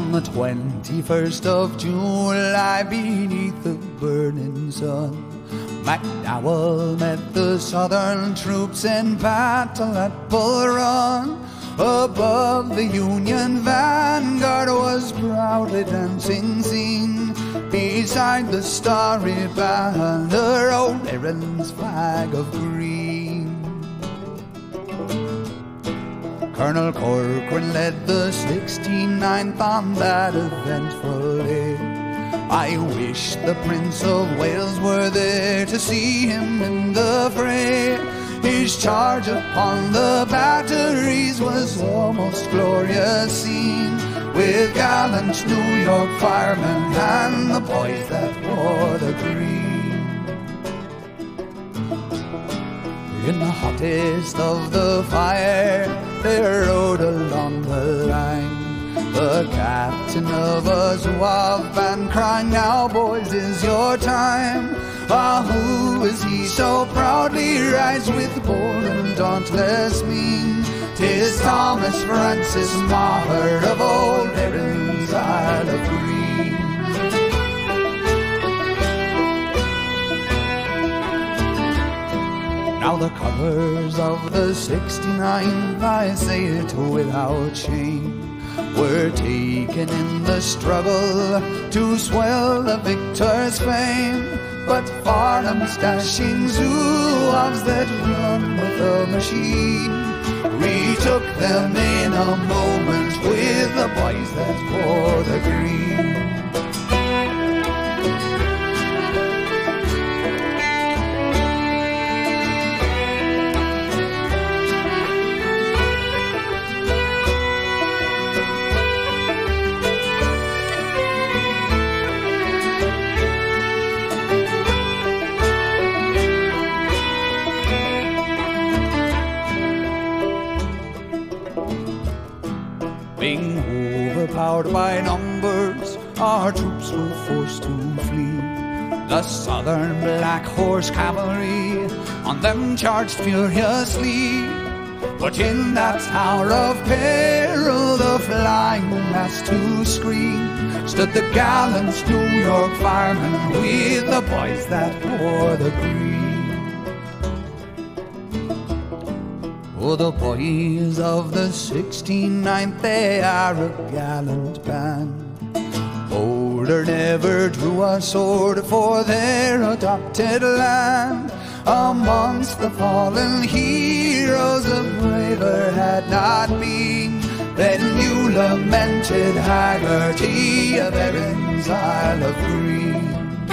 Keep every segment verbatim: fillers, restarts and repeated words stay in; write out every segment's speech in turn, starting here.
On the twenty-first of July, beneath the burning sun, MacDowell met the Southern troops in battle at Bull Run. Above the Union vanguard was proudly dancing seen, beside the starry banner old Erin's flag of green. Colonel Corcoran led the sixty-ninth on that eventful day. I wish the Prince of Wales were there to see him in the fray. His charge upon the batteries was a most glorious scene, with gallant New York firemen and the boys that wore the green. In the hottest of the fire, they rode along the line, the captain of a Zouave band crying, "Now, boys, is your time." Ah, who is he so proudly rides with bold and dauntless mien? 'Tis Thomas Francis Maher of old Erin's Isle of Green. Now the colours of the sixty-ninth, I say it without shame, were taken in the struggle to swell the victor's fame. But Farnham's dashing Zouaves that run with a machine retook them in a moment with the boys that wore the green. Being overpowered by numbers, our troops were forced to flee. The Southern Black Horse Cavalry on them charged furiously. But in that hour of peril, the flying last to scream, stood the gallant New York firemen with the boys that wore the green. Oh, the boys of the sixty-ninth, they are a gallant band. Bolder never drew a sword for their adopted land. Amongst the fallen heroes, a braver had not been than you lamented Haggerty of Erin's Isle of Green.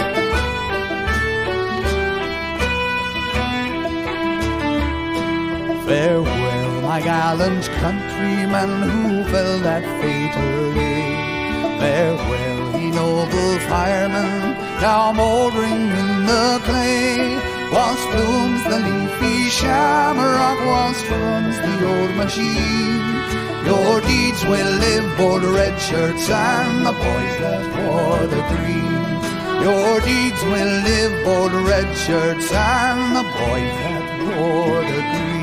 Farewell, my gallant countrymen who fell that fatal day. Farewell, ye noble firemen, now mouldering in the clay. Whilst blooms the leafy shamrock, whilst runs the old machine, your deeds will live, bold red shirts and the boys that wore the green. Your deeds will live, bold red shirts and the boys that wore the green.